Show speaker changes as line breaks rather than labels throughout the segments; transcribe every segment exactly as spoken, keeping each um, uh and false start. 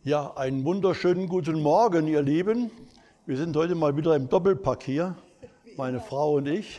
Ja, einen wunderschönen guten Morgen, ihr Lieben. Wir sind heute mal wieder im Doppelpack hier, meine Frau und ich.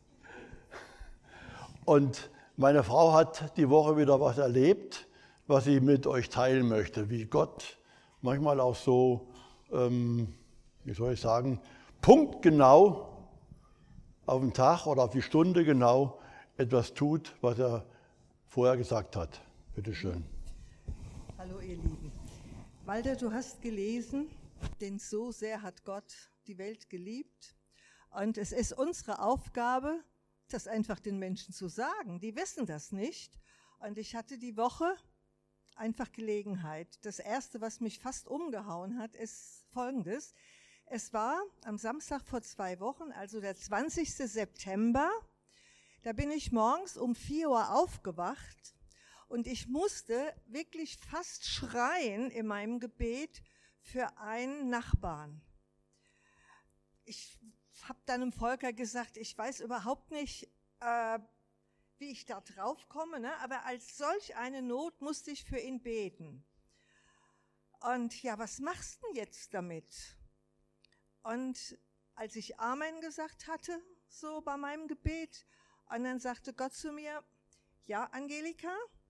Und meine Frau hat die Woche wieder was erlebt, was sie mit euch teilen möchte, wie Gott manchmal auch so, ähm, wie soll ich sagen, punktgenau auf den Tag oder auf die Stunde genau etwas tut, was er vorher gesagt hat. Bitte schön.
Hallo ihr Lieben. Walter, du hast gelesen, denn so sehr hat Gott die Welt geliebt. Und es ist unsere Aufgabe, das einfach den Menschen zu sagen. Die wissen das nicht. Und ich hatte die Woche einfach Gelegenheit. Das Erste, was mich fast umgehauen hat, ist Folgendes. Es war am Samstag vor zwei Wochen, also der zwanzigsten September, da bin ich morgens um vier Uhr aufgewacht. Und ich musste wirklich fast schreien in meinem Gebet für einen Nachbarn. Ich habe dann dem Volker gesagt, ich weiß überhaupt nicht, äh, wie ich da drauf komme, ne? Aber als solch eine Not musste ich für ihn beten. Und ja, was machst du denn jetzt damit? Und als ich Amen gesagt hatte, so bei meinem Gebet, und dann sagte Gott zu mir, ja, Angelika,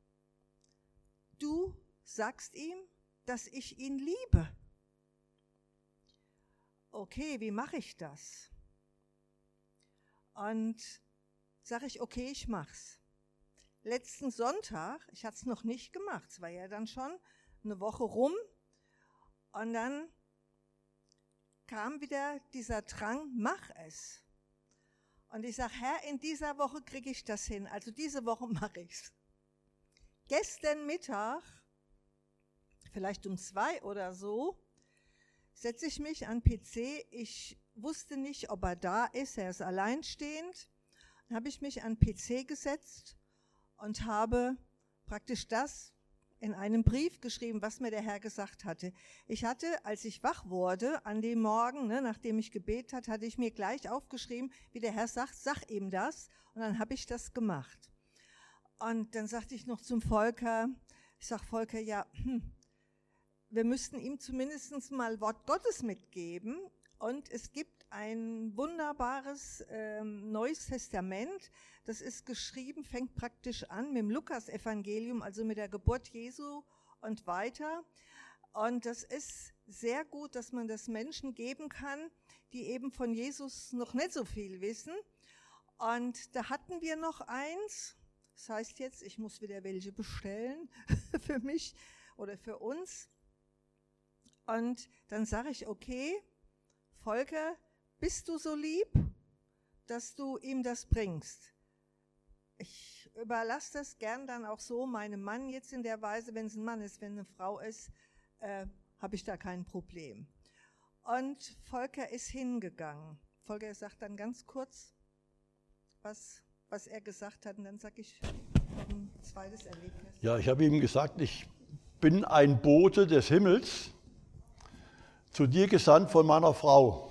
du sagst ihm, dass ich ihn liebe. Okay, wie mache ich das? Und sage ich, okay, ich mach's. Letzten Sonntag, ich hatte es noch nicht gemacht, es war ja dann schon eine Woche rum, und dann kam wieder dieser Drang, mach es. Und ich sage, Herr, in dieser Woche kriege ich das hin, also diese Woche mache ich's. Gestern Mittag, vielleicht um zwei oder so, setze ich mich an den P C. Ich wusste nicht, ob er da ist, er ist alleinstehend. Dann habe ich mich an den P C gesetzt und habe praktisch das in einem Brief geschrieben, was mir der Herr gesagt hatte. Ich hatte, als ich wach wurde, an dem Morgen, ne, nachdem ich gebetet hatte, hatte ich mir gleich aufgeschrieben, wie der Herr sagt, sag ihm das. Und dann habe ich das gemacht. Und dann sagte ich noch zum Volker, ich sage, Volker, ja, hm, wir müssten ihm zumindest mal Wort Gottes mitgeben. Und es gibt ein wunderbares ähm, Neues Testament, das ist geschrieben, fängt praktisch an mit dem Lukas-Evangelium, also mit der Geburt Jesu und weiter. Und das ist sehr gut, dass man das Menschen geben kann, die eben von Jesus noch nicht so viel wissen. Und da hatten wir noch eins. Das heißt jetzt, ich muss wieder welche bestellen für mich oder für uns. Und dann sage ich, okay, Volker, bist du so lieb, dass du ihm das bringst? Ich überlasse das gern dann auch so meinem Mann jetzt in der Weise, wenn es ein Mann ist, wenn eine Frau ist, äh, habe ich da kein Problem. Und Volker ist hingegangen. Volker sagt dann ganz kurz, was... was er gesagt hat, und dann sage ich noch ein zweites Erlebnis.
Ja, ich habe ihm gesagt, ich bin ein Bote des Himmels, zu dir gesandt von meiner Frau.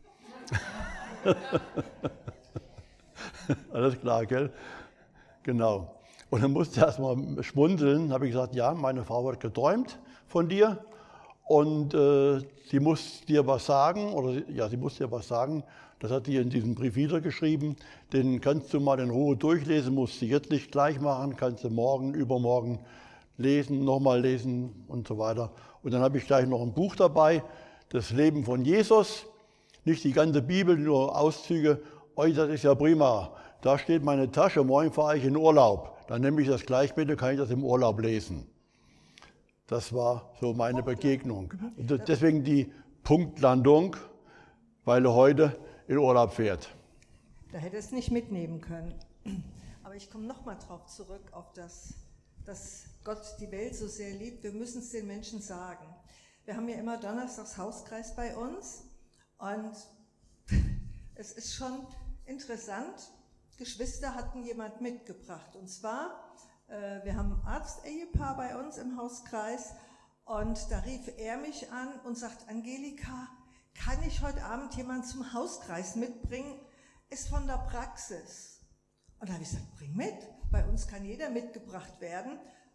Alles klar, gell? Genau. Und dann musste er erst mal schmunzeln, habe ich gesagt, ja, meine Frau hat geträumt von dir und äh, sie muss dir was sagen, oder ja, sie muss dir was sagen. Das hat sie in diesem Brief wiedergeschrieben. Den kannst du mal in Ruhe durchlesen, musst du jetzt nicht gleich machen, kannst du morgen, übermorgen lesen, nochmal lesen und so weiter. Und dann habe ich gleich noch ein Buch dabei, das Leben von Jesus. Nicht die ganze Bibel, nur Auszüge. Oh, das ist ja prima. Da steht meine Tasche, morgen fahre ich in Urlaub. Dann nehme ich das gleich mit, dann kann ich das im Urlaub lesen. Das war so meine Begegnung. Und deswegen die Punktlandung, weil er heute in Urlaub fährt.
Da hätte es nicht mitnehmen können. Aber ich komme nochmal drauf zurück, auf das, dass Gott die Welt so sehr liebt. Wir müssen es den Menschen sagen. Wir haben ja immer donnerstags Hauskreis bei uns und es ist schon interessant, Geschwister hatten jemand mitgebracht. Und zwar, äh, wir haben ein Arzt-Ehepaar bei uns im Hauskreis und da rief er mich an und sagt, Angelika, kann ich heute Abend jemanden zum Hauskreis mitbringen? Ist von der Praxis. Und da habe ich gesagt, bring mit. Bei uns kann jeder mitgebracht werden.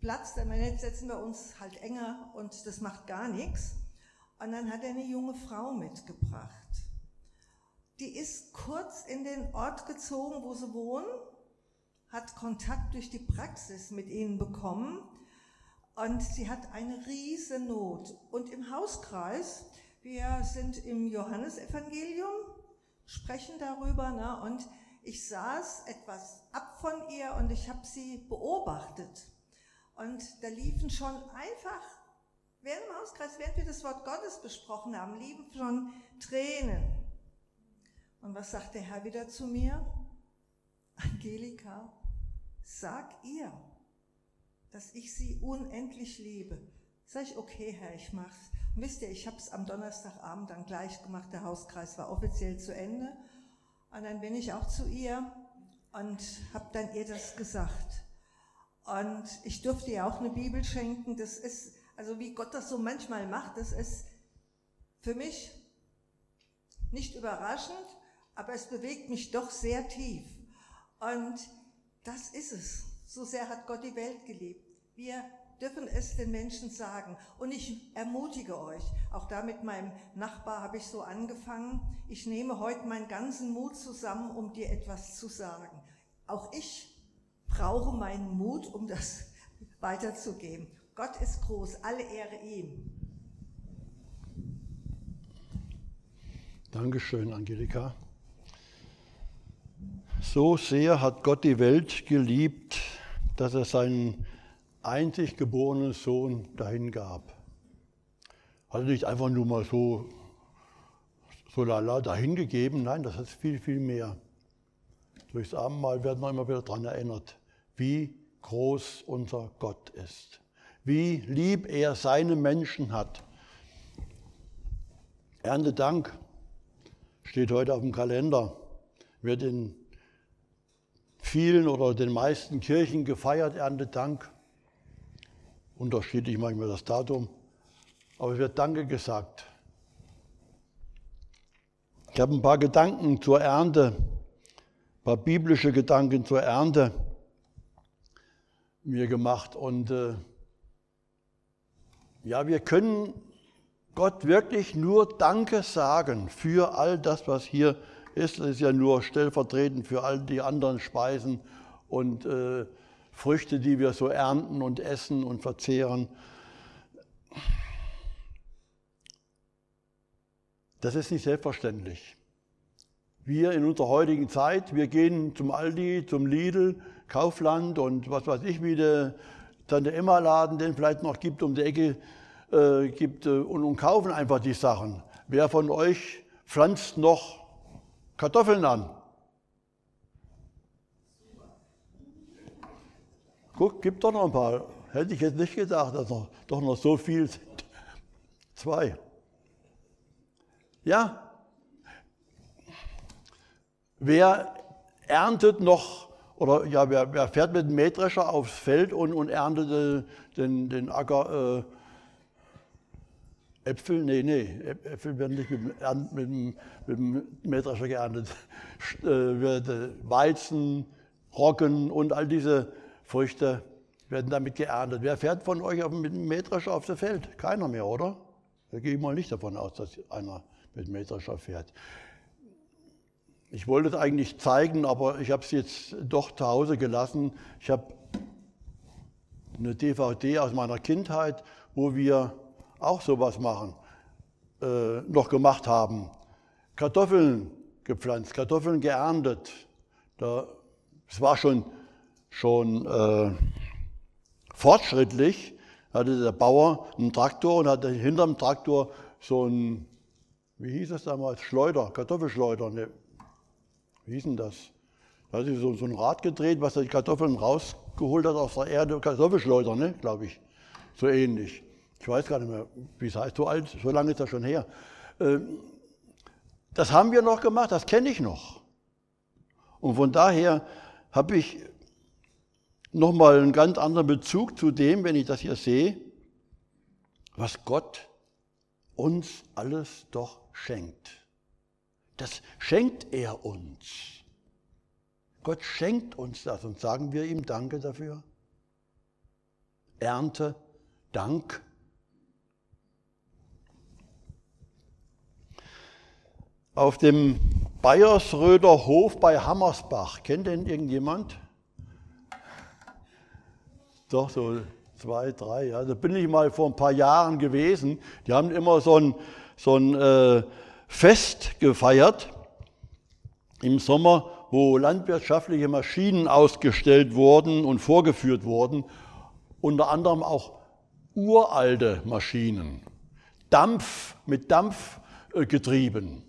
Platz, denn jetzt setzen wir uns halt enger und das macht gar nichts. Und dann hat er eine junge Frau mitgebracht. Die ist kurz in den Ort gezogen, wo sie wohnen, hat Kontakt durch die Praxis mit ihnen bekommen und sie hat eine riese Not. Und im Hauskreis, wir sind im Johannesevangelium, sprechen darüber, ne? Und ich saß etwas ab von ihr und ich habe sie beobachtet. Und da liefen schon einfach, während im Hauskreis, während wir das Wort Gottes besprochen haben, liefen schon Tränen. Und was sagt der Herr wieder zu mir? Angelika, sag ihr, dass ich sie unendlich liebe. Sag ich, okay, Herr, ich mach's. Und wisst ihr, ich habe es am Donnerstagabend dann gleich gemacht, der Hauskreis war offiziell zu Ende. Und dann bin ich auch zu ihr und habe dann ihr das gesagt. Und ich durfte ihr auch eine Bibel schenken. Das ist, also wie Gott das so manchmal macht, das ist für mich nicht überraschend, aber es bewegt mich doch sehr tief. Und das ist es. So sehr hat Gott die Welt geliebt. Wir dürfen es den Menschen sagen. Und ich ermutige euch, auch da mit meinem Nachbar habe ich so angefangen, ich nehme heute meinen ganzen Mut zusammen, um dir etwas zu sagen. Auch ich brauche meinen Mut, um das weiterzugeben. Gott ist groß, alle Ehre ihm.
Dankeschön, Angelika. So sehr hat Gott die Welt geliebt, dass er seinen einzig geborenen Sohn dahingab. Hat er nicht einfach nur mal so, so lala dahingegeben, nein, das ist viel, viel mehr. Durchs Abendmahl werden wir immer wieder daran erinnert, wie groß unser Gott ist, wie lieb er seine Menschen hat. Erntedank steht heute auf dem Kalender, wird in vielen oder den meisten Kirchen gefeiert, Erntedank. Unterschiedlich manchmal das Datum, aber es wird Danke gesagt. Ich habe ein paar Gedanken zur Ernte, ein paar biblische Gedanken zur Ernte mir gemacht. Und äh, ja, wir können Gott wirklich nur Danke sagen für all das, was hier ist. Das ist ja nur stellvertretend für all die anderen Speisen und äh, Früchte, die wir so ernten und essen und verzehren. Das ist nicht selbstverständlich. Wir in unserer heutigen Zeit, wir gehen zum Aldi, zum Lidl, Kaufland und was weiß ich, wie der Tante-Emma-Laden, den vielleicht noch gibt, um die Ecke äh, gibt äh, und, und kaufen einfach die Sachen. Wer von euch pflanzt noch Kartoffeln an? Guck, gibt doch noch ein paar. Hätte ich jetzt nicht gedacht, dass noch, doch noch so viel sind. Zwei. Ja. Wer erntet noch, oder ja, wer, wer fährt mit dem Mähdrescher aufs Feld und, und erntet äh, den, den Acker äh, Äpfel? Nee, nee, Äpfel werden nicht mit dem, mit dem, mit dem Mähdrescher geerntet. Äh, wird, äh, Weizen, Roggen und all diese Früchte werden damit geerntet. Wer fährt von euch auf, mit dem Mähdrescher aufs Feld? Keiner mehr, oder? Da gehe ich mal nicht davon aus, dass einer mit dem Mähdrescher fährt. Ich wollte es eigentlich zeigen, aber ich habe es jetzt doch zu Hause gelassen. Ich habe eine D V D aus meiner Kindheit, wo wir auch sowas machen, äh, noch gemacht haben. Kartoffeln gepflanzt, Kartoffeln geerntet. Da, es war schon, schon äh, fortschrittlich. Da hatte der Bauer einen Traktor und hatte hinterm Traktor so ein, wie hieß es damals, Schleuder, Kartoffelschleuder. Ne, wie hieß denn das? Da hat sich so, so ein Rad gedreht, was die Kartoffeln rausgeholt hat aus der Erde. Kartoffelschleuder, ne, glaube ich. So ähnlich. Ich weiß gar nicht mehr, wie es heißt. So alt, so lange ist das schon her. Das haben wir noch gemacht, das kenne ich noch. Und von daher habe ich nochmal einen ganz anderen Bezug zu dem, wenn ich das hier sehe, was Gott uns alles doch schenkt. Das schenkt er uns. Gott schenkt uns das und sagen wir ihm Danke dafür. Erntedank? Auf dem Bayersröder Hof bei Hammersbach, kennt den irgendjemand? Doch, so zwei, drei, ja. Da bin ich mal vor ein paar Jahren gewesen. Die haben immer so ein, so ein äh, Fest gefeiert im Sommer, wo landwirtschaftliche Maschinen ausgestellt wurden und vorgeführt wurden, unter anderem auch uralte Maschinen, Dampf, mit Dampf äh, getrieben.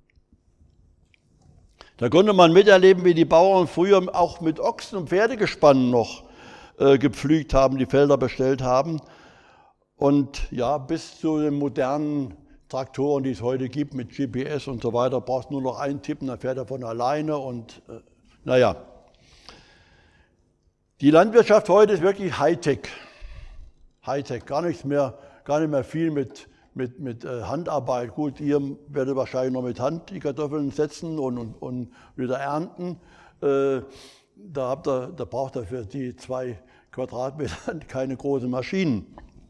Da konnte man miterleben, wie die Bauern früher auch mit Ochsen und Pferdegespannen noch äh, gepflügt haben, die Felder bestellt haben. Und ja, bis zu den modernen Traktoren, die es heute gibt, mit G P S und so weiter, brauchst du nur noch eintippen, dann fährt er von alleine und äh, naja. Die Landwirtschaft heute ist wirklich Hightech. Hightech, gar nichts mehr, gar nicht mehr viel mit mit, mit äh, Handarbeit. Gut, ihr werdet wahrscheinlich noch mit Hand die Kartoffeln setzen und, und, und wieder ernten. Äh, da, habt ihr, da braucht ihr für die zwei Quadratmeter keine großen Maschinen.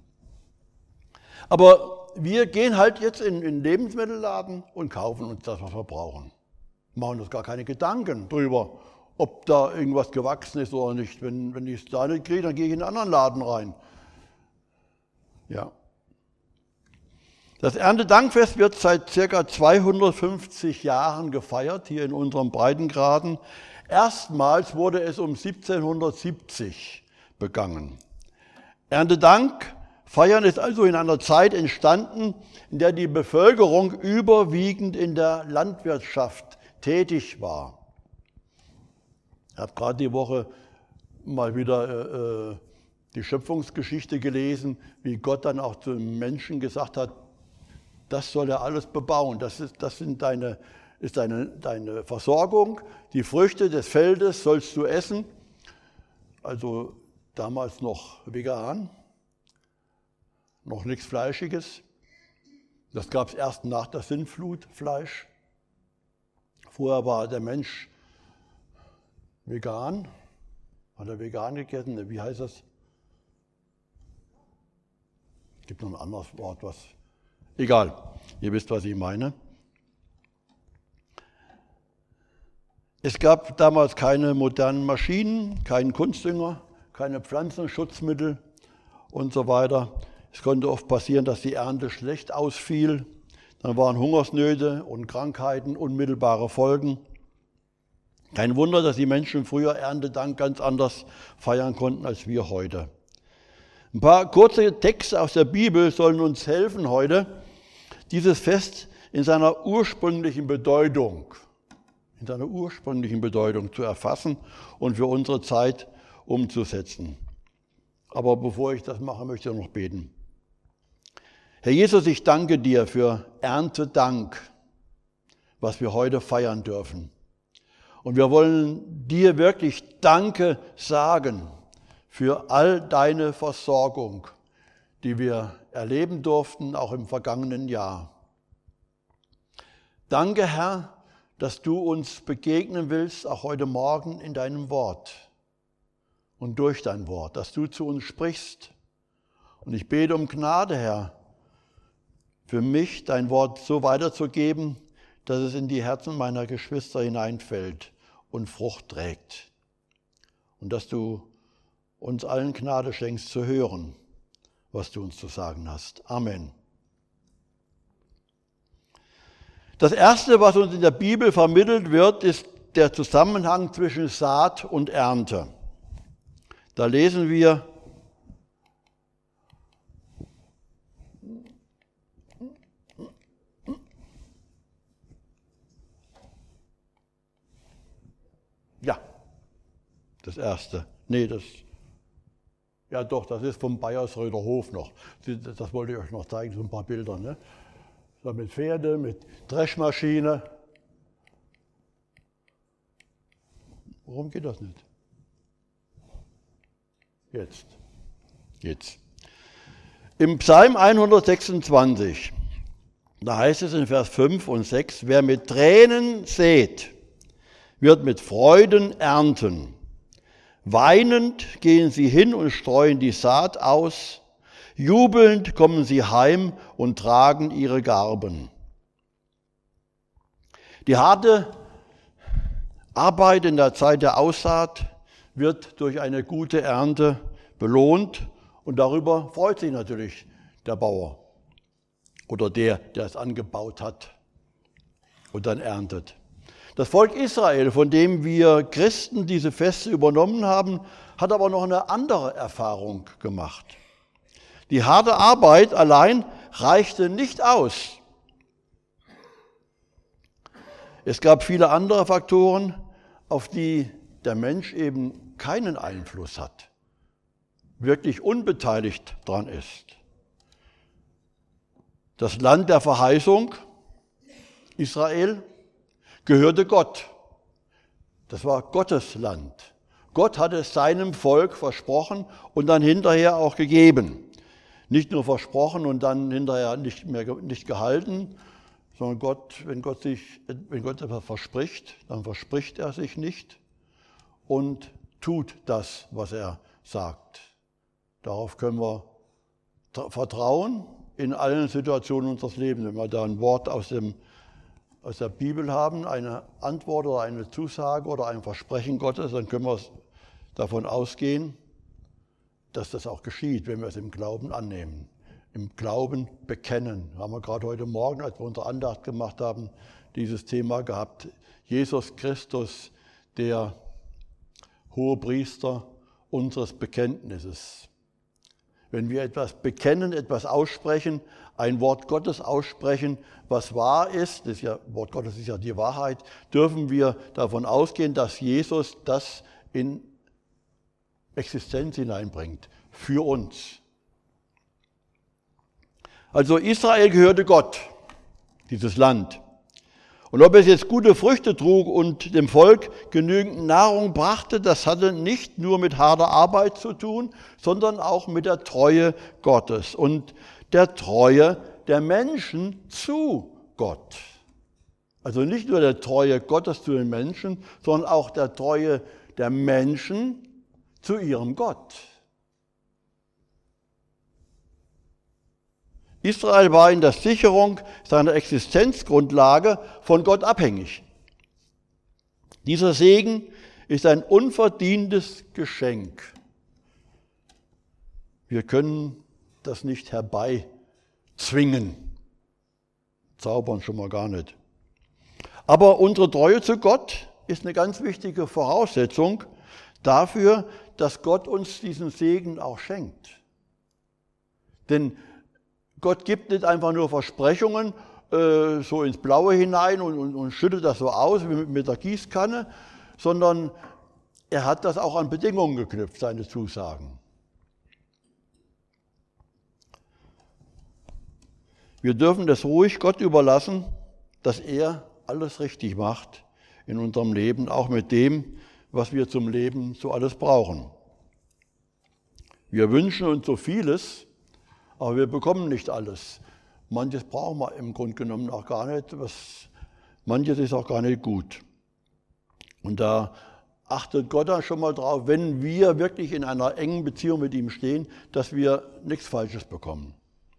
Aber wir gehen halt jetzt in den Lebensmittelladen und kaufen uns das, was wir brauchen. Machen uns gar keine Gedanken drüber, ob da irgendwas gewachsen ist oder nicht. Wenn, wenn ich es da nicht kriege, dann gehe ich in einen anderen Laden rein. Ja. Das Erntedankfest wird seit ca. zweihundertfünfzig Jahren gefeiert, hier in unserem Breitengraden. Erstmals wurde es um siebzehnhundertsiebzig begangen. Erntedank feiern ist also in einer Zeit entstanden, in der die Bevölkerung überwiegend in der Landwirtschaft tätig war. Ich habe gerade die Woche mal wieder äh, die Schöpfungsgeschichte gelesen, wie Gott dann auch zum Menschen gesagt hat, das soll er alles bebauen, das ist, das sind deine, ist deine, deine Versorgung, die Früchte des Feldes sollst du essen, also damals noch vegan, noch nichts Fleischiges, das gab es erst nach der Sintflut, Fleisch. Vorher war der Mensch vegan, hat er vegan gegessen, wie heißt das? Es gibt noch ein anderes Wort, was... Egal, ihr wisst, was ich meine. Es gab damals keine modernen Maschinen, keinen Kunstdünger, keine Pflanzenschutzmittel und so weiter. Es konnte oft passieren, dass die Ernte schlecht ausfiel. Dann waren Hungersnöte und Krankheiten unmittelbare Folgen. Kein Wunder, dass die Menschen früher Erntedank ganz anders feiern konnten als wir heute. Ein paar kurze Texte aus der Bibel sollen uns helfen heute, dieses Fest in seiner ursprünglichen Bedeutung, in seiner ursprünglichen Bedeutung zu erfassen und für unsere Zeit umzusetzen. Aber bevor ich das mache, möchte ich noch beten. Herr Jesus, ich danke dir für Erntedank, was wir heute feiern dürfen. Und wir wollen dir wirklich Danke sagen für all deine Versorgung, die wir erleben durften, auch im vergangenen Jahr. Danke, Herr, dass du uns begegnen willst, auch heute Morgen in deinem Wort und durch dein Wort, dass du zu uns sprichst. Und ich bete um Gnade, Herr, für mich dein Wort so weiterzugeben, dass es in die Herzen meiner Geschwister hineinfällt und Frucht trägt. Und dass du uns allen Gnade schenkst zu hören, was du uns zu sagen hast. Amen. Das Erste, was uns in der Bibel vermittelt wird, ist der Zusammenhang zwischen Saat und Ernte. Da lesen wir, ja, das Erste. Nee, das, ja doch, das ist vom Bayersröder Hof noch. Das wollte ich euch noch zeigen, so ein paar Bilder. Ne? So mit Pferde, mit Dreschmaschine. Warum geht das nicht? Jetzt. Jetzt. Im Psalm hundertsechsundzwanzig, da heißt es in Vers fünf und sechs, wer mit Tränen sät, wird mit Freuden ernten. Weinend gehen sie hin und streuen die Saat aus. Jubelnd kommen sie heim und tragen ihre Garben. Die harte Arbeit in der Zeit der Aussaat wird durch eine gute Ernte belohnt und darüber freut sich natürlich der Bauer oder der, der es angebaut hat und dann erntet. Das Volk Israel, von dem wir Christen diese Feste übernommen haben, hat aber noch eine andere Erfahrung gemacht. Die harte Arbeit allein reichte nicht aus. Es gab viele andere Faktoren, auf die der Mensch eben keinen Einfluss hat, wirklich unbeteiligt dran ist. Das Land der Verheißung, Israel, gehörte Gott. Das war Gottes Land. Gott hatte es seinem Volk versprochen und dann hinterher auch gegeben. Nicht nur versprochen und dann hinterher nicht mehr nicht gehalten, sondern Gott, wenn Gott sich, wenn Gott etwas verspricht, dann verspricht er sich nicht und tut das, was er sagt. Darauf können wir vertrauen in allen Situationen unseres Lebens. Wenn wir da ein Wort aus dem aus der Bibel haben, eine Antwort oder eine Zusage oder ein Versprechen Gottes, dann können wir davon ausgehen, dass das auch geschieht, wenn wir es im Glauben annehmen, im Glauben bekennen. Haben wir gerade heute Morgen, als wir unsere Andacht gemacht haben, dieses Thema gehabt. Jesus Christus, der Hohepriester unseres Bekenntnisses. Wenn wir etwas bekennen, etwas aussprechen, ein Wort Gottes aussprechen, was wahr ist, das ist ja, Wort Gottes ist ja die Wahrheit, dürfen wir davon ausgehen, dass Jesus das in Existenz hineinbringt, für uns. Also Israel gehörte Gott, dieses Land. Und ob es jetzt gute Früchte trug und dem Volk genügend Nahrung brachte, das hatte nicht nur mit harter Arbeit zu tun, sondern auch mit der Treue Gottes und der Treue der Menschen zu Gott. Also nicht nur der Treue Gottes zu den Menschen, sondern auch der Treue der Menschen zu ihrem Gott. Israel war in der Sicherung seiner Existenzgrundlage von Gott abhängig. Dieser Segen ist ein unverdientes Geschenk. Wir können das nicht herbeizwingen. Zaubern schon mal gar nicht. Aber unsere Treue zu Gott ist eine ganz wichtige Voraussetzung dafür, dass Gott uns diesen Segen auch schenkt. Denn Gott gibt nicht einfach nur Versprechungen äh, so ins Blaue hinein und, und, und schüttet das so aus wie mit, mit der Gießkanne, sondern er hat das auch an Bedingungen geknüpft, seine Zusagen. Wir dürfen das ruhig Gott überlassen, dass er alles richtig macht in unserem Leben, auch mit dem, was wir zum Leben so alles brauchen. Wir wünschen uns so vieles, aber wir bekommen nicht alles. Manches brauchen wir im Grunde genommen auch gar nicht, was, manches ist auch gar nicht gut. Und da achtet Gott dann schon mal drauf, wenn wir wirklich in einer engen Beziehung mit ihm stehen, dass wir nichts Falsches bekommen.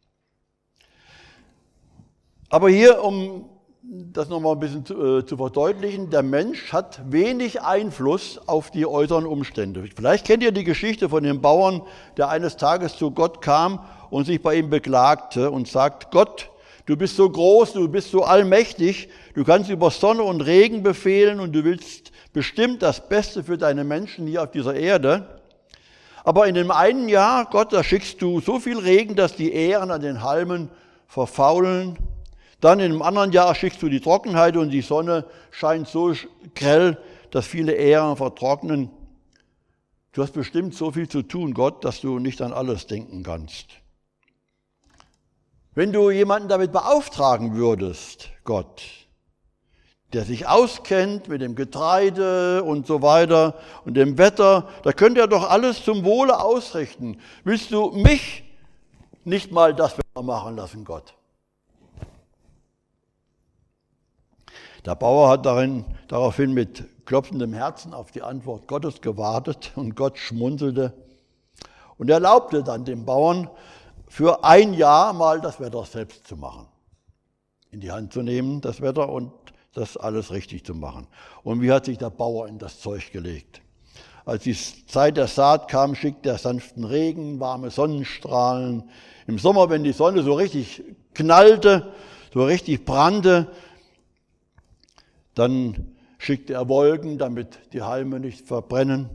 Aber hier, um das nochmal ein bisschen zu, äh, zu verdeutlichen, der Mensch hat wenig Einfluss auf die äußeren Umstände. Vielleicht kennt ihr die Geschichte von dem Bauern, der eines Tages zu Gott kam und sich bei ihm beklagte und sagt: Gott, du bist so groß, du bist so allmächtig, du kannst über Sonne und Regen befehlen und du willst bestimmt das Beste für deine Menschen hier auf dieser Erde. Aber in dem einen Jahr, Gott, da schickst du so viel Regen, dass die Ähren an den Halmen verfaulen. Dann in einem anderen Jahr schickst du die Trockenheit und die Sonne scheint so grell, dass viele Ähren vertrocknen. Du hast bestimmt so viel zu tun, Gott, dass du nicht an alles denken kannst. Wenn du jemanden damit beauftragen würdest, Gott, der sich auskennt mit dem Getreide und so weiter und dem Wetter, da könnte er doch alles zum Wohle ausrichten. Willst du mich nicht mal das Wetter machen lassen, Gott? Der Bauer hat darin, daraufhin mit klopfendem Herzen auf die Antwort Gottes gewartet und Gott schmunzelte und erlaubte dann dem Bauern, für ein Jahr mal das Wetter selbst zu machen. In die Hand zu nehmen, das Wetter, und das alles richtig zu machen. Und wie hat sich der Bauer in das Zeug gelegt? Als die Zeit der Saat kam, schickte er sanften Regen, warme Sonnenstrahlen. Im Sommer, wenn die Sonne so richtig knallte, so richtig brannte, dann schickte er Wolken, damit die Halme nicht verbrennen.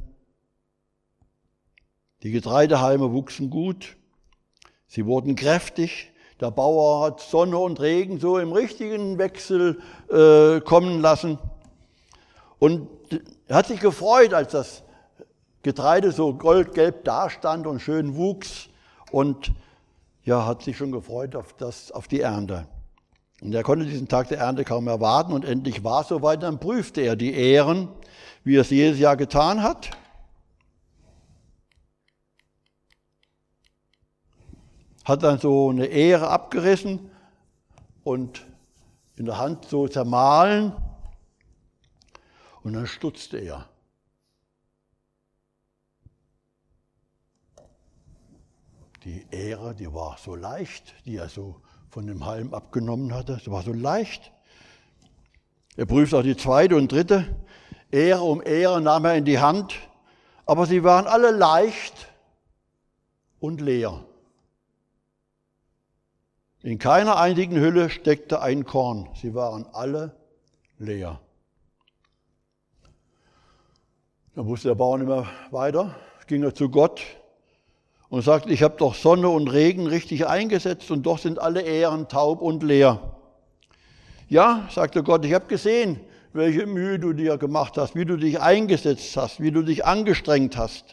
Die Getreidehalme wuchsen gut, sie wurden kräftig. Der Bauer hat Sonne und Regen so im richtigen Wechsel äh, kommen lassen. Und er hat sich gefreut, als das Getreide so goldgelb dastand und schön wuchs, und ja, hat sich schon gefreut auf, das, auf die Ernte. Und er konnte diesen Tag der Ernte kaum erwarten, und endlich war es soweit, dann prüfte er die Ähren, wie er es jedes Jahr getan hat. Hat dann so eine Ähre abgerissen und in der Hand so zermahlen, und dann stutzte er. Die Ähre, die war so leicht, die er so von dem Halm abgenommen hatte, sie war so leicht. Er prüfte auch die zweite und dritte. Ähre um Ähre nahm er in die Hand, aber sie waren alle leicht und leer. In keiner einzigen Hülle steckte ein Korn, sie waren alle leer. Dann wusste der Bauer nicht mehr weiter, ging er zu Gott und sagte, ich habe doch Sonne und Regen richtig eingesetzt und doch sind alle Ähren taub und leer. Ja, sagte Gott, ich habe gesehen, welche Mühe du dir gemacht hast, wie du dich eingesetzt hast, wie du dich angestrengt hast.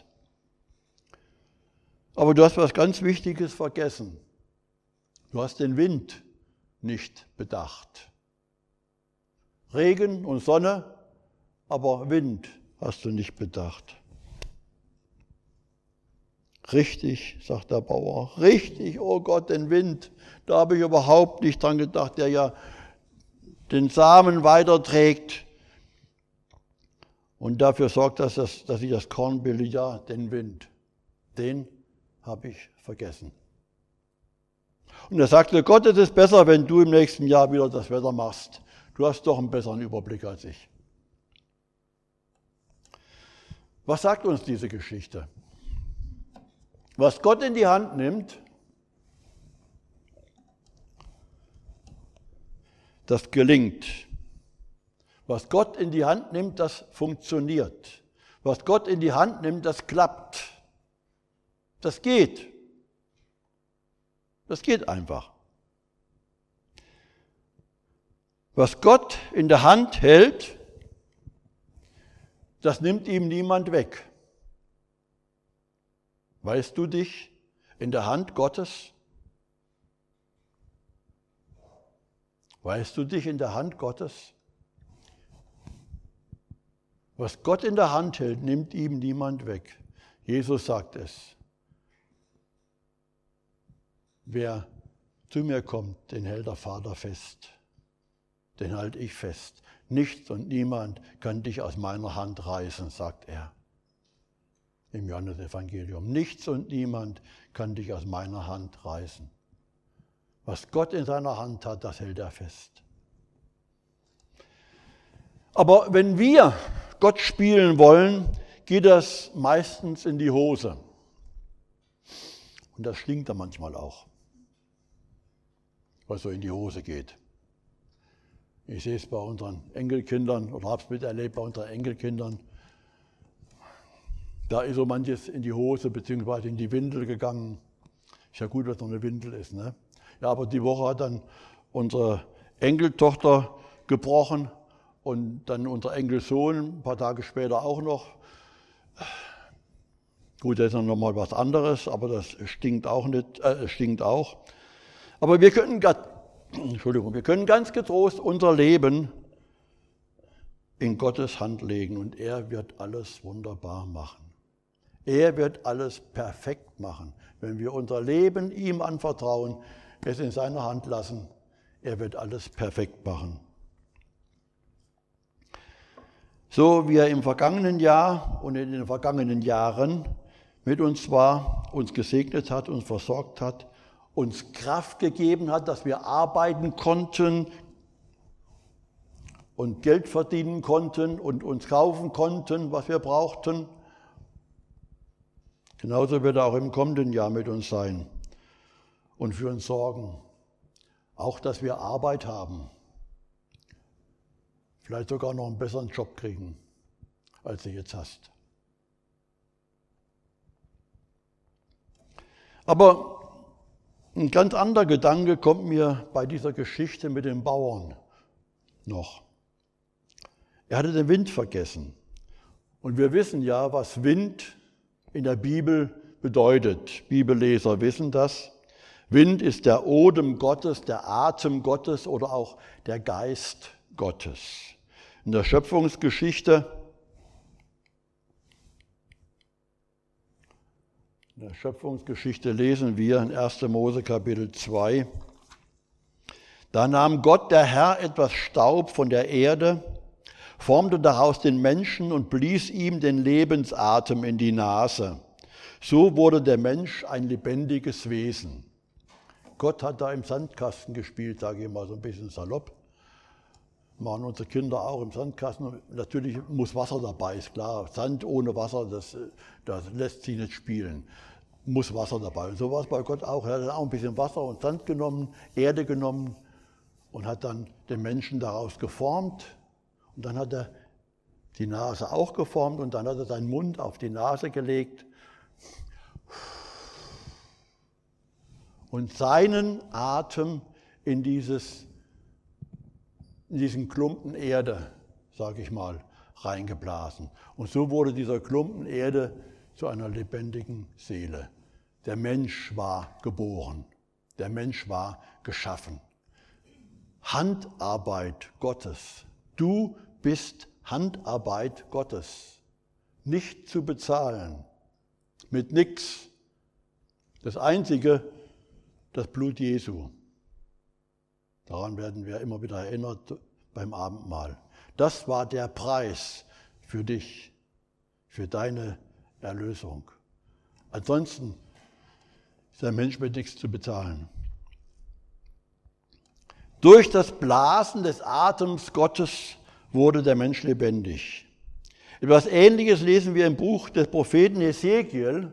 Aber du hast was ganz Wichtiges vergessen. Du hast den Wind nicht bedacht. Regen und Sonne, aber Wind hast du nicht bedacht. Richtig, sagt der Bauer, richtig, oh Gott, den Wind, da habe ich überhaupt nicht dran gedacht, der ja den Samen weiterträgt und dafür sorgt, dass, das, dass ich das Korn bilde, ja, den Wind, den habe ich vergessen. Und er sagte, Gott, es ist besser, wenn du im nächsten Jahr wieder das Wetter machst. Du hast doch einen besseren Überblick als ich. Was sagt uns diese Geschichte? Was Gott in die Hand nimmt, das gelingt. Was Gott in die Hand nimmt, das funktioniert. Was Gott in die Hand nimmt, das klappt. Das geht. Das geht einfach. Was Gott in der Hand hält, das nimmt ihm niemand weg. Weißt du dich in der Hand Gottes? Weißt du dich in der Hand Gottes? Was Gott in der Hand hält, nimmt ihm niemand weg. Jesus sagt es. Wer zu mir kommt, den hält der Vater fest. Den halte ich fest. Nichts und niemand kann dich aus meiner Hand reißen, sagt er im Johannesevangelium. Nichts und niemand kann dich aus meiner Hand reißen. Was Gott in seiner Hand hat, das hält er fest. Aber wenn wir Gott spielen wollen, geht das meistens in die Hose. Und das stinkt dann manchmal auch, was so in die Hose geht. Ich sehe es bei unseren Enkelkindern oder habe es miterlebt bei unseren Enkelkindern. Da ist so manches in die Hose bzw. in die Windel gegangen. Ist ja gut, dass noch eine Windel ist, ne? Ja, aber die Woche hat dann unsere Enkeltochter gebrochen und dann unser Enkelsohn ein paar Tage später auch noch. Gut, das ist noch mal was anderes, aber das stinkt auch nicht, äh, stinkt auch. Aber wir können, Entschuldigung, wir können ganz getrost unser Leben in Gottes Hand legen und er wird alles wunderbar machen. Er wird alles perfekt machen. Wenn wir unser Leben ihm anvertrauen, es in seiner Hand lassen, er wird alles perfekt machen. So wie er im vergangenen Jahr und in den vergangenen Jahren mit uns war, uns gesegnet hat, uns versorgt hat, uns Kraft gegeben hat, dass wir arbeiten konnten und Geld verdienen konnten und uns kaufen konnten, was wir brauchten. Genauso wird er auch im kommenden Jahr mit uns sein und für uns sorgen. Auch, dass wir Arbeit haben. Vielleicht sogar noch einen besseren Job kriegen, als du jetzt hast. Aber ein ganz anderer Gedanke kommt mir bei dieser Geschichte mit den Bauern noch. Er hatte den Wind vergessen. Und wir wissen ja, was Wind in der Bibel bedeutet. Bibelleser wissen das. Wind ist der Odem Gottes, der Atem Gottes oder auch der Geist Gottes. In der Schöpfungsgeschichte, in der Schöpfungsgeschichte lesen wir in erster Mose Kapitel zwei, da nahm Gott der Herr etwas Staub von der Erde, formte daraus den Menschen und blies ihm den Lebensatem in die Nase. So wurde der Mensch ein lebendiges Wesen. Gott hat da im Sandkasten gespielt, sage ich mal so ein bisschen salopp. Machen unsere Kinder auch im Sandkasten. Natürlich muss Wasser dabei, ist klar. Sand ohne Wasser, das, das lässt sich nicht spielen. Muss Wasser dabei. Und so war es bei Gott auch. Er hat auch ein bisschen Wasser und Sand genommen, Erde genommen und hat dann den Menschen daraus geformt. Und dann hat er die Nase auch geformt und dann hat er seinen Mund auf die Nase gelegt und seinen Atem in, dieses, in diesen Klumpen Erde, sage ich mal, reingeblasen. Und so wurde dieser Klumpen Erde zu einer lebendigen Seele. Der Mensch war geboren, der Mensch war geschaffen. Handarbeit Gottes. Du bist Handarbeit Gottes. Nicht zu bezahlen, mit nichts. Das Einzige, das Blut Jesu. Daran werden wir immer wieder erinnert beim Abendmahl. Das war der Preis für dich, für deine Erlösung. Ansonsten ist der Mensch mit nichts zu bezahlen. Durch das Blasen des Atems Gottes wurde der Mensch lebendig. Etwas Ähnliches lesen wir im Buch des Propheten Hesekiel,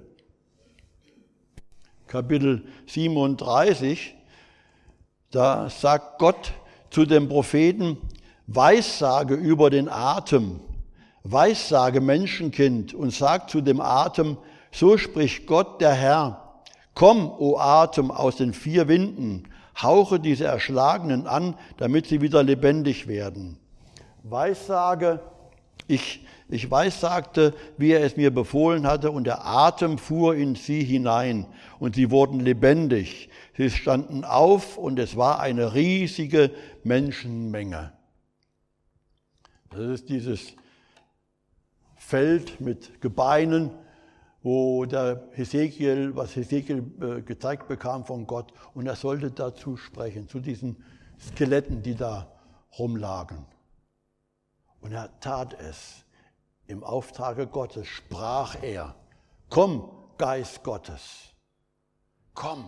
Kapitel siebenunddreißig. Da sagt Gott zu dem Propheten: Weissage über den Atem, weissage Menschenkind und sag zu dem Atem: So spricht Gott der Herr: Komm, o Atem, aus den vier Winden, hauche diese Erschlagenen an, damit sie wieder lebendig werden. Weissage, ich, ich weissagte, wie er es mir befohlen hatte, und der Atem fuhr in sie hinein, und sie wurden lebendig. Sie standen auf, und es war eine riesige Menschenmenge. Das ist dieses Feld mit Gebeinen, wo der Hesekiel, was Hesekiel äh, gezeigt bekam von Gott, und er sollte dazu sprechen, zu diesen Skeletten, die da rumlagen. Und er tat es. Im Auftrage Gottes sprach er: Komm, Geist Gottes, komm.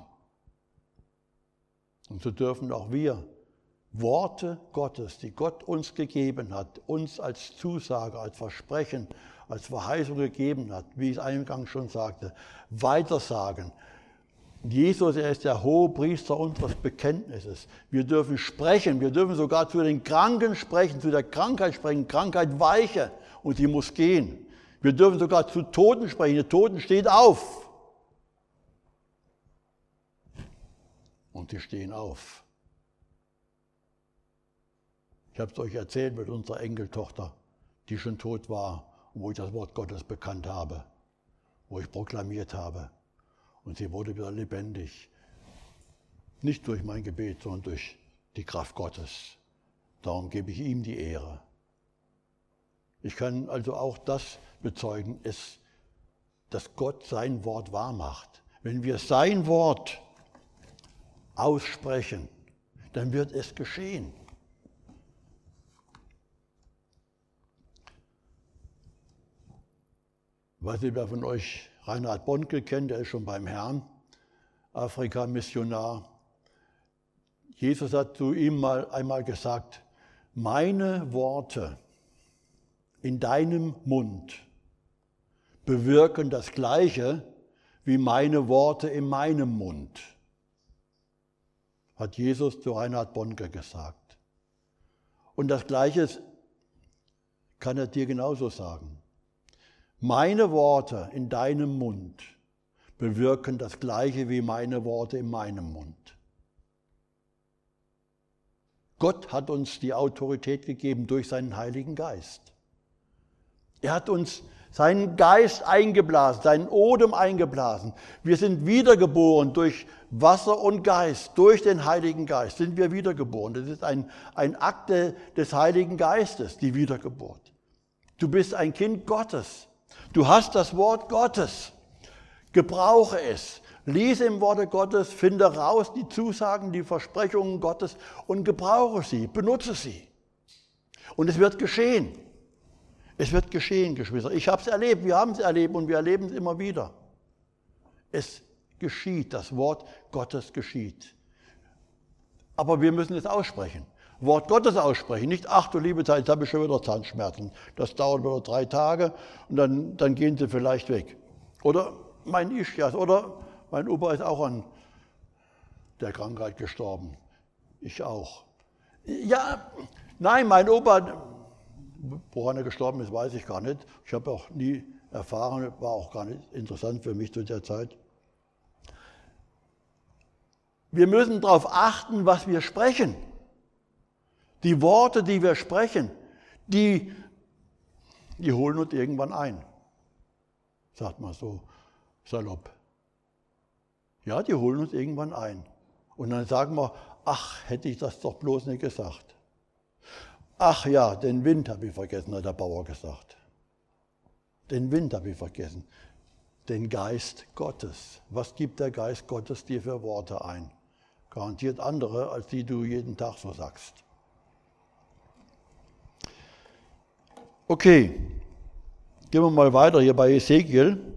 Und so dürfen auch wir Worte Gottes, die Gott uns gegeben hat, uns als Zusage, als Versprechen, als Verheißung gegeben hat, wie ich eingangs schon sagte, weitersagen. Jesus, er ist der hohe Priester unseres Bekenntnisses. Wir dürfen sprechen, wir dürfen sogar zu den Kranken sprechen, zu der Krankheit sprechen. Krankheit weiche und sie muss gehen. Wir dürfen sogar zu Toten sprechen. Der Toten steht auf. Und sie stehen auf. Ich habe es euch erzählt mit unserer Enkeltochter, die schon tot war und wo ich das Wort Gottes bekannt habe, wo ich proklamiert habe. Und sie wurde wieder lebendig. Nicht durch mein Gebet, sondern durch die Kraft Gottes. Darum gebe ich ihm die Ehre. Ich kann also auch das bezeugen, es, dass Gott sein Wort wahr macht. Wenn wir sein Wort aussprechen, dann wird es geschehen. Ich weiß nicht, wer von euch Reinhard Bonnke kennt, der ist schon beim Herrn, Afrika-Missionar. Jesus hat zu ihm mal einmal gesagt, meine Worte in deinem Mund bewirken das Gleiche wie meine Worte in meinem Mund, hat Jesus zu Reinhard Bonnke gesagt. Und das Gleiche kann er dir genauso sagen. Meine Worte in deinem Mund bewirken das Gleiche wie meine Worte in meinem Mund. Gott hat uns die Autorität gegeben durch seinen Heiligen Geist. Er hat uns seinen Geist eingeblasen, seinen Odem eingeblasen. Wir sind wiedergeboren durch Wasser und Geist, durch den Heiligen Geist sind wir wiedergeboren. Das ist ein, ein Akt des Heiligen Geistes, die Wiedergeburt. Du bist ein Kind Gottes. Du hast das Wort Gottes. Gebrauche es. Lies im Worte Gottes, finde raus die Zusagen, die Versprechungen Gottes und gebrauche sie, benutze sie. Und es wird geschehen. Es wird geschehen, Geschwister. Ich habe es erlebt, wir haben es erlebt und wir erleben es immer wieder. Es geschieht, das Wort Gottes geschieht. Aber wir müssen es aussprechen. Wort Gottes aussprechen, nicht, ach du liebe Zeit, jetzt habe ich schon wieder Zahnschmerzen. Das dauert wieder drei Tage und dann, dann gehen sie vielleicht weg. Oder mein Ischias, oder mein Opa ist auch an der Krankheit gestorben. Ich auch. Ja, nein, mein Opa, woran er gestorben ist, weiß ich gar nicht. Ich habe auch nie erfahren, war auch gar nicht interessant für mich zu der Zeit. Wir müssen darauf achten, was wir sprechen. Die Worte, die wir sprechen, die, die holen uns irgendwann ein. Sagt man so salopp. Ja, die holen uns irgendwann ein. Und dann sagen wir, ach, hätte ich das doch bloß nicht gesagt. Ach ja, den Wind habe ich vergessen, hat der Bauer gesagt. Den Wind habe ich vergessen. Den Geist Gottes. Was gibt der Geist Gottes dir für Worte ein? Garantiert andere, als die du jeden Tag so sagst. Okay, gehen wir mal weiter hier bei Ezekiel.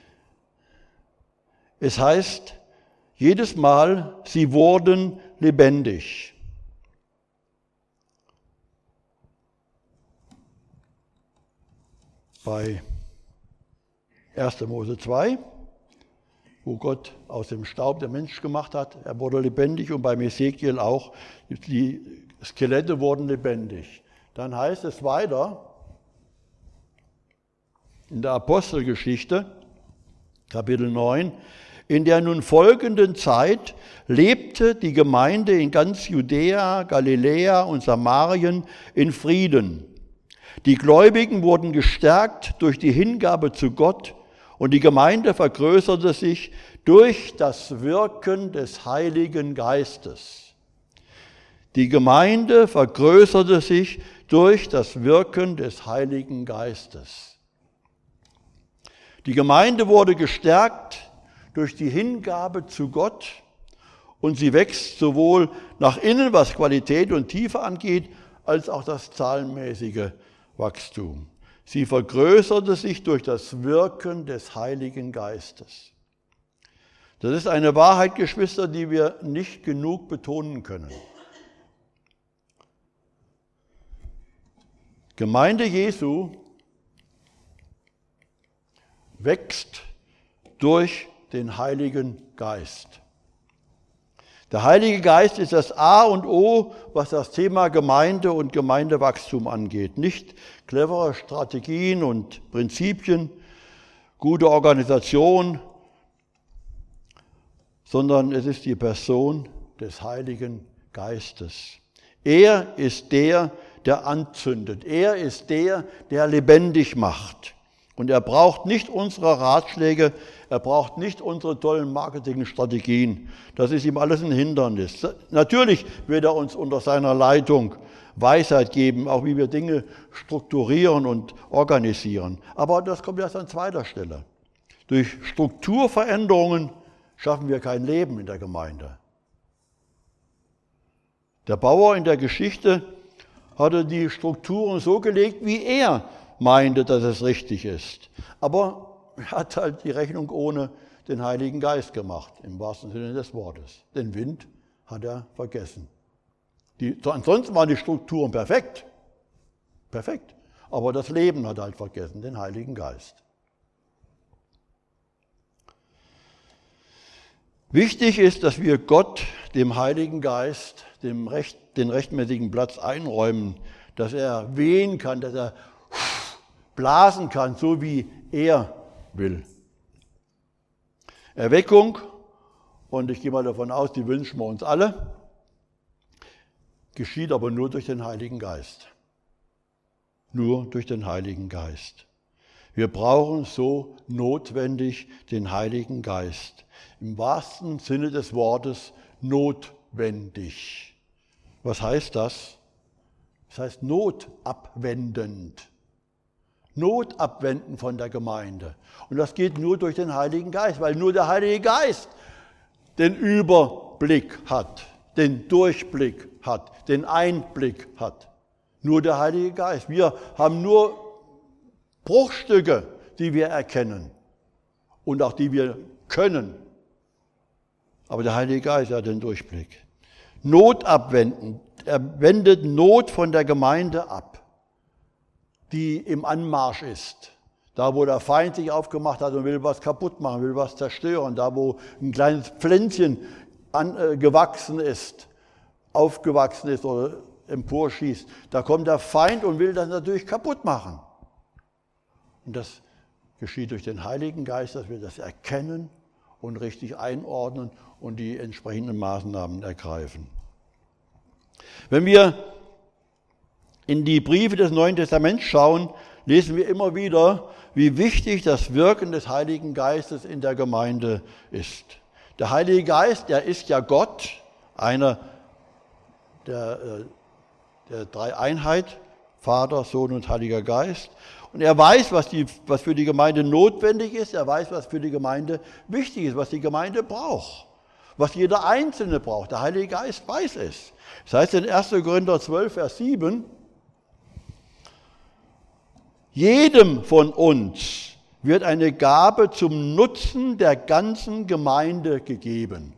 Es heißt, jedes Mal, sie wurden lebendig. Bei erster Mose zwei, wo Gott aus dem Staub den Mensch gemacht hat, er wurde lebendig, und beim Ezekiel auch, die Skelette wurden lebendig. Dann heißt es weiter, in der Apostelgeschichte, Kapitel neun, in der nun folgenden Zeit lebte die Gemeinde in ganz Judäa, Galiläa und Samarien in Frieden. Die Gläubigen wurden gestärkt durch die Hingabe zu Gott und die Gemeinde vergrößerte sich durch das Wirken des Heiligen Geistes. Die Gemeinde vergrößerte sich durch das Wirken des Heiligen Geistes. Die Gemeinde wurde gestärkt durch die Hingabe zu Gott und sie wächst sowohl nach innen, was Qualität und Tiefe angeht, als auch das zahlenmäßige Wachstum. Sie vergrößerte sich durch das Wirken des Heiligen Geistes. Das ist eine Wahrheit, Geschwister, die wir nicht genug betonen können. Gemeinde Jesu wächst durch den Heiligen Geist. Der Heilige Geist ist das A und O, was das Thema Gemeinde und Gemeindewachstum angeht. Nicht clevere Strategien und Prinzipien, gute Organisation, sondern es ist die Person des Heiligen Geistes. Er ist der, der anzündet. Er ist der, der lebendig macht. Und er braucht nicht unsere Ratschläge, er braucht nicht unsere tollen Marketingstrategien. Das ist ihm alles ein Hindernis. Natürlich wird er uns unter seiner Leitung Weisheit geben, auch wie wir Dinge strukturieren und organisieren. Aber das kommt erst an zweiter Stelle. Durch Strukturveränderungen schaffen wir kein Leben in der Gemeinde. Der Bauer in der Geschichte hatte die Strukturen so gelegt, wie er meinte, dass es richtig ist. Aber er hat halt die Rechnung ohne den Heiligen Geist gemacht, im wahrsten Sinne des Wortes. Den Wind hat er vergessen. Die, ansonsten waren die Strukturen perfekt, perfekt. Aber das Leben hat er halt vergessen, den Heiligen Geist. Wichtig ist, dass wir Gott, dem Heiligen Geist, dem Recht, den rechtmäßigen Platz einräumen, dass er wehen kann, dass er blasen kann, so wie er will. Erweckung, und ich gehe mal davon aus, die wünschen wir uns alle, geschieht aber nur durch den Heiligen Geist. Nur durch den Heiligen Geist. Wir brauchen so notwendig den Heiligen Geist. Im wahrsten Sinne des Wortes notwendig. Was heißt das? Das heißt notabwendend. Notabwenden von der Gemeinde. Und das geht nur durch den Heiligen Geist, weil nur der Heilige Geist den Überblick hat, den Durchblick hat, den Einblick hat. Nur der Heilige Geist. Wir haben nur Bruchstücke, die wir erkennen und auch die wir können. Aber der Heilige Geist hat den Durchblick. Not abwenden. Er wendet Not von der Gemeinde ab, die im Anmarsch ist. Da, wo der Feind sich aufgemacht hat und will was kaputt machen, will was zerstören. Da, wo ein kleines Pflänzchen an, äh, gewachsen ist, aufgewachsen ist oder emporschießt. Da kommt der Feind und will das natürlich kaputt machen. Und das geschieht durch den Heiligen Geist, dass wir das erkennen und richtig einordnen und die entsprechenden Maßnahmen ergreifen. Wenn wir in die Briefe des Neuen Testaments schauen, lesen wir immer wieder, wie wichtig das Wirken des Heiligen Geistes in der Gemeinde ist. Der Heilige Geist, der ist ja Gott, einer der, der Dreieinheit, Vater, Sohn und Heiliger Geist. Und er weiß, was, die, was für die Gemeinde notwendig ist, er weiß, was für die Gemeinde wichtig ist, was die Gemeinde braucht, was jeder Einzelne braucht. Der Heilige Geist weiß es. Das heißt in erster Korinther zwölf, Vers sieben, jedem von uns wird eine Gabe zum Nutzen der ganzen Gemeinde gegeben.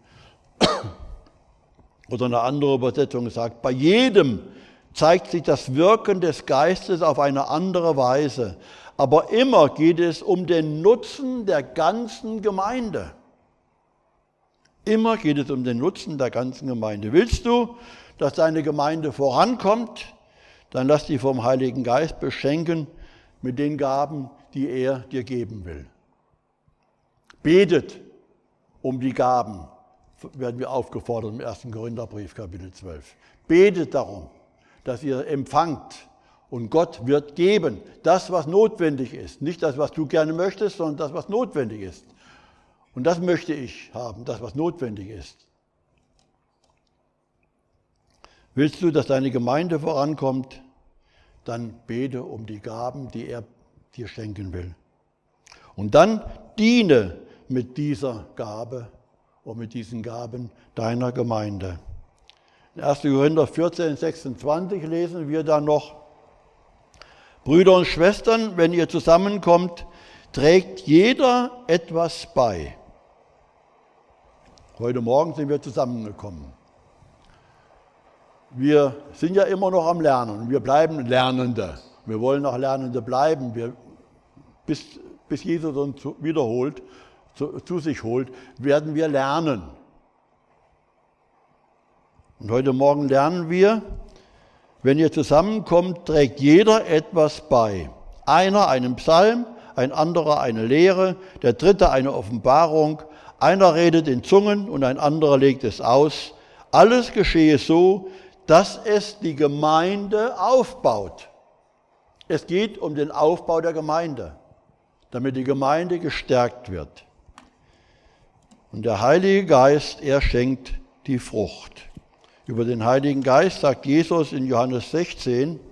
Oder eine andere Übersetzung sagt, bei jedem zeigt sich das Wirken des Geistes auf eine andere Weise. Aber immer geht es um den Nutzen der ganzen Gemeinde. Immer geht es um den Nutzen der ganzen Gemeinde. Willst du, dass deine Gemeinde vorankommt, dann lass dich vom Heiligen Geist beschenken mit den Gaben, die er dir geben will. Betet um die Gaben, werden wir aufgefordert im ersten Korintherbrief, Kapitel zwölf. Betet darum, dass ihr empfangt und Gott wird geben, das, was notwendig ist. Nicht das, was du gerne möchtest, sondern das, was notwendig ist. Und das möchte ich haben, das, was notwendig ist. Willst du, dass deine Gemeinde vorankommt, dann bete um die Gaben, die er dir schenken will. Und dann diene mit dieser Gabe und mit diesen Gaben deiner Gemeinde. In erster Korinther vierzehn, sechsundzwanzig lesen wir dann noch, Brüder und Schwestern, wenn ihr zusammenkommt, trägt jeder etwas bei. Heute Morgen sind wir zusammengekommen. Wir sind ja immer noch am Lernen und wir bleiben Lernende. Wir wollen auch Lernende bleiben, wir, bis, bis Jesus uns wiederholt, zu, zu sich holt, werden wir lernen. Und heute Morgen lernen wir, wenn ihr zusammenkommt, trägt jeder etwas bei. Einer einen Psalm, ein anderer eine Lehre, der dritte eine Offenbarung, einer redet in Zungen und ein anderer legt es aus. Alles geschehe so, dass es die Gemeinde aufbaut. Es geht um den Aufbau der Gemeinde, damit die Gemeinde gestärkt wird. Und der Heilige Geist, er schenkt die Frucht. Über den Heiligen Geist sagt Jesus in Johannes sechzehn,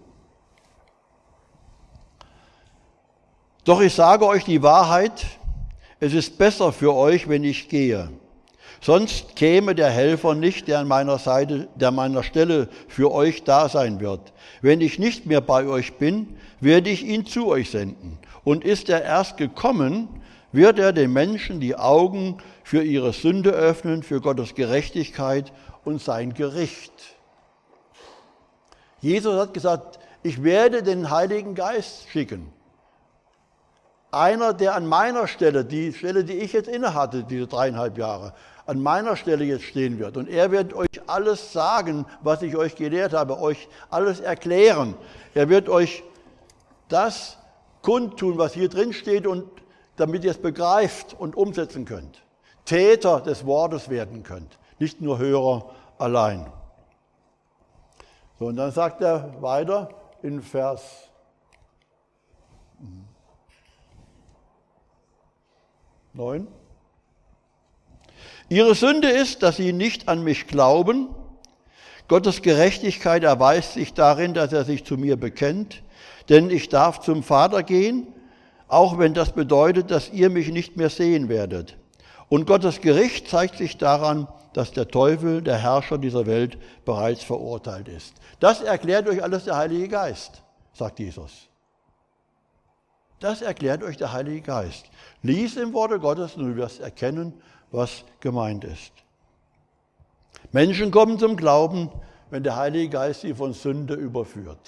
doch ich sage euch die Wahrheit, es ist besser für euch, wenn ich gehe. Sonst käme der Helfer nicht, der an meiner Seite, der an meiner Stelle für euch da sein wird. Wenn ich nicht mehr bei euch bin, werde ich ihn zu euch senden. Und ist er erst gekommen, wird er den Menschen die Augen für ihre Sünde öffnen, für Gottes Gerechtigkeit und sein Gericht. Jesus hat gesagt, ich werde den Heiligen Geist schicken. Einer, der an meiner Stelle, die Stelle, die ich jetzt innehatte, diese dreieinhalb Jahre, an meiner Stelle jetzt stehen wird. Und er wird euch alles sagen, was ich euch gelehrt habe, euch alles erklären. Er wird euch das kundtun, was hier drin steht, und damit ihr es begreift und umsetzen könnt. Täter des Wortes werden könnt, nicht nur Hörer allein. So, und dann sagt er weiter in Vers neun. Ihre Sünde ist, dass sie nicht an mich glauben. Gottes Gerechtigkeit erweist sich darin, dass er sich zu mir bekennt. Denn ich darf zum Vater gehen, auch wenn das bedeutet, dass ihr mich nicht mehr sehen werdet. Und Gottes Gericht zeigt sich daran, dass der Teufel, der Herrscher dieser Welt, bereits verurteilt ist. Das erklärt euch alles der Heilige Geist, sagt Jesus. Das erklärt euch der Heilige Geist. Lies im Worte Gottes und du wirst erkennen, was gemeint ist. Menschen kommen zum Glauben, wenn der Heilige Geist sie von Sünde überführt.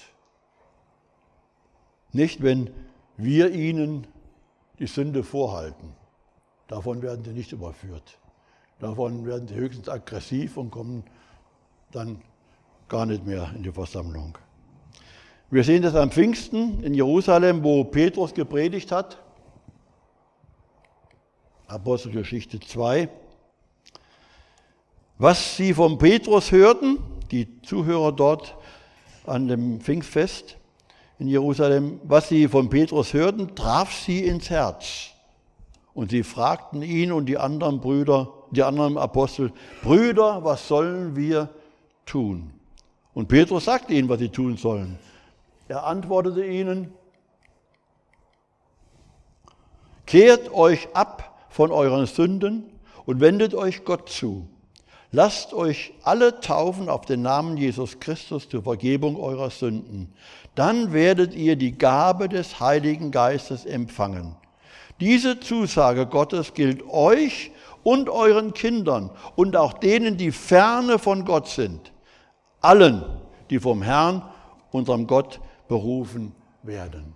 Nicht, wenn wir ihnen die Sünde vorhalten. Davon werden sie nicht überführt. Davon werden sie höchstens aggressiv und kommen dann gar nicht mehr in die Versammlung. Wir sehen das am Pfingsten in Jerusalem, wo Petrus gepredigt hat. Apostelgeschichte zwei. Was sie von Petrus hörten, die Zuhörer dort an dem Pfingstfest in Jerusalem, was sie von Petrus hörten, traf sie ins Herz. Und sie fragten ihn und die anderen Brüder, die anderen Apostel, Brüder, was sollen wir tun? Und Petrus sagte ihnen, was sie tun sollen. Er antwortete ihnen, kehrt euch ab von euren Sünden und wendet euch Gott zu. Lasst euch alle taufen auf den Namen Jesus Christus zur Vergebung eurer Sünden. Dann werdet ihr die Gabe des Heiligen Geistes empfangen. Diese Zusage Gottes gilt euch und euren Kindern und auch denen, die ferne von Gott sind. Allen, die vom Herrn, unserem Gott, berufen werden.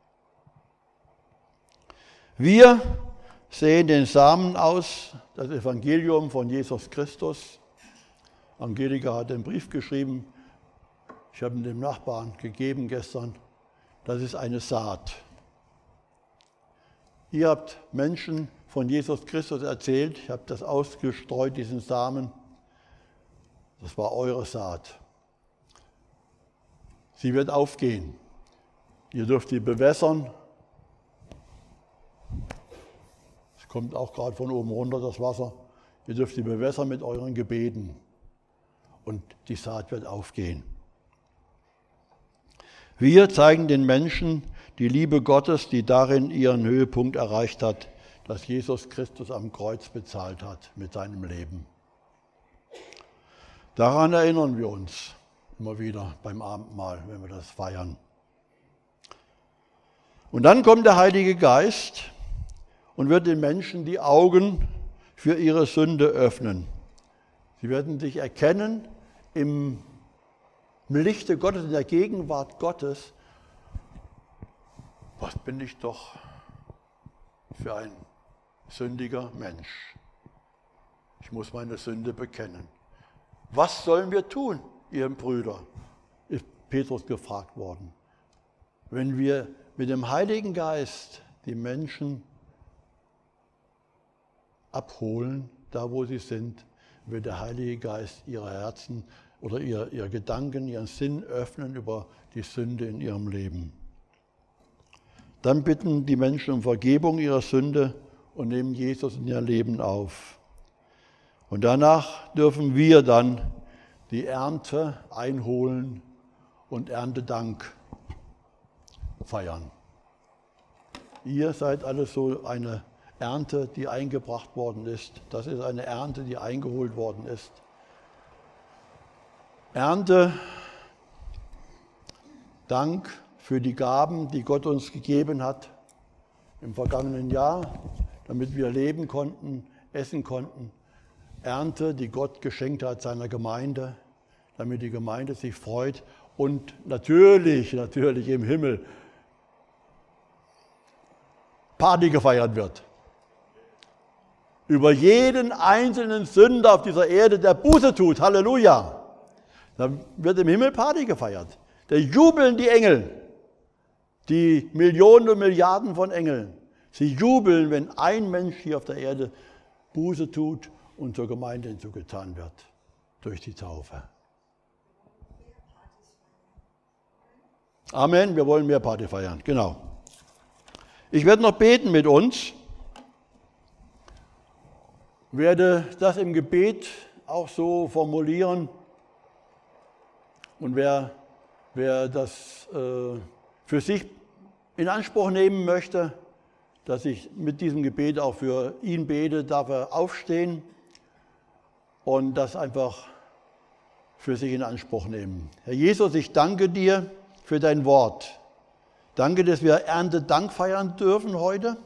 Wir sehen den Samen aus, das Evangelium von Jesus Christus. Angelika hat den Brief geschrieben, ich habe ihn dem Nachbarn gegeben gestern. Das ist eine Saat. Ihr habt Menschen von Jesus Christus erzählt, ich habe das ausgestreut, diesen Samen. Das war eure Saat. Sie wird aufgehen. Ihr dürft sie bewässern. Es kommt auch gerade von oben runter das Wasser. Ihr dürft sie bewässern mit euren Gebeten. Und die Saat wird aufgehen. Wir zeigen den Menschen die Liebe Gottes, die darin ihren Höhepunkt erreicht hat, dass Jesus Christus am Kreuz bezahlt hat mit seinem Leben. Daran erinnern wir uns immer wieder beim Abendmahl, wenn wir das feiern. Und dann kommt der Heilige Geist und wird den Menschen die Augen für ihre Sünde öffnen. Sie werden sich erkennen im Lichte Gottes, in der Gegenwart Gottes. Was bin ich doch für ein sündiger Mensch? Ich muss meine Sünde bekennen. Was sollen wir tun, ihr Brüder? Ist Petrus gefragt worden. Wenn wir mit dem Heiligen Geist die Menschen abholen, da wo sie sind, wird der Heilige Geist ihre Herzen oder ihre, ihre Gedanken, ihren Sinn öffnen über die Sünde in ihrem Leben. Dann bitten die Menschen um Vergebung ihrer Sünde und nehmen Jesus in ihr Leben auf. Und danach dürfen wir dann die Ernte einholen und Erntedank feiern. Ihr seid alles so eine Ernte, die eingebracht worden ist. Das ist eine Ernte, die eingeholt worden ist. Ernte, Dank für die Gaben, die Gott uns gegeben hat im vergangenen Jahr, damit wir leben konnten, essen konnten. Ernte, die Gott geschenkt hat seiner Gemeinde, damit die Gemeinde sich freut und natürlich, natürlich im Himmel Party gefeiert wird. Über jeden einzelnen Sünder auf dieser Erde, der Buße tut. Halleluja! Da wird im Himmel Party gefeiert. Da jubeln die Engel, die Millionen und Milliarden von Engeln. Sie jubeln, wenn ein Mensch hier auf der Erde Buße tut und zur Gemeinde hinzugetan wird durch die Taufe. Amen, wir wollen mehr Party feiern, genau. Ich werde noch beten mit uns, werde das im Gebet auch so formulieren. Und wer, wer das äh, für sich in Anspruch nehmen möchte, dass ich mit diesem Gebet auch für ihn bete, darf er aufstehen und das einfach für sich in Anspruch nehmen. Herr Jesus, ich danke dir für dein Wort. Danke, dass wir Erntedank feiern dürfen heute.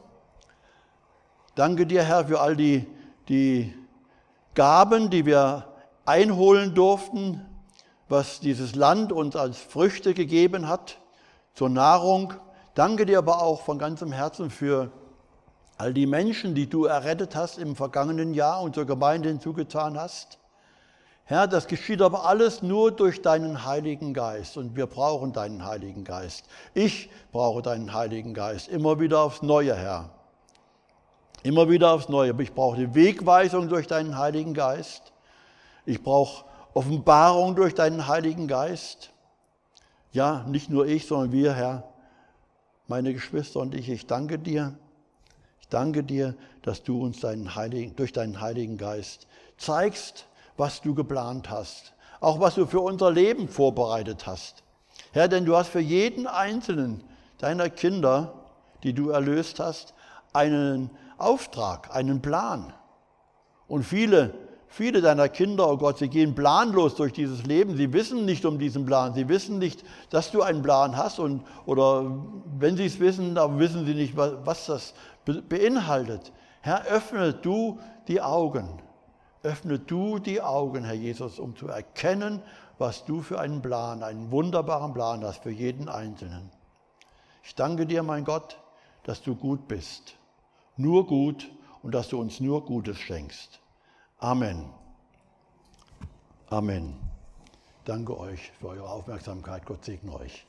Danke dir, Herr, für all die, die Gaben, die wir einholen durften, was dieses Land uns als Früchte gegeben hat, zur Nahrung. Danke dir aber auch von ganzem Herzen für all die Menschen, die du errettet hast im vergangenen Jahr und zur Gemeinde hinzugetan hast. Herr, das geschieht aber alles nur durch deinen Heiligen Geist und wir brauchen deinen Heiligen Geist. Ich brauche deinen Heiligen Geist, immer wieder aufs Neue, Herr. Immer wieder aufs Neue. Ich brauche die Wegweisung durch deinen Heiligen Geist. Ich brauche Offenbarung durch deinen Heiligen Geist. Ja, nicht nur ich, sondern wir, Herr, meine Geschwister und ich, ich danke dir. Ich danke dir, dass du uns deinen Heiligen, durch deinen Heiligen Geist zeigst, was du geplant hast. Auch was du für unser Leben vorbereitet hast. Herr, denn du hast für jeden einzelnen deiner Kinder, die du erlöst hast, einen Auftrag, einen Plan. Und viele Viele deiner Kinder, oh Gott, sie gehen planlos durch dieses Leben. Sie wissen nicht um diesen Plan. Sie wissen nicht, dass du einen Plan hast. Und, oder wenn sie es wissen, aber wissen sie nicht, was das beinhaltet. Herr, öffne du die Augen. Öffne du die Augen, Herr Jesus, um zu erkennen, was du für einen Plan, einen wunderbaren Plan hast für jeden Einzelnen. Ich danke dir, mein Gott, dass du gut bist. Nur gut und dass du uns nur Gutes schenkst. Amen. Amen. Danke euch für eure Aufmerksamkeit. Gott segne euch.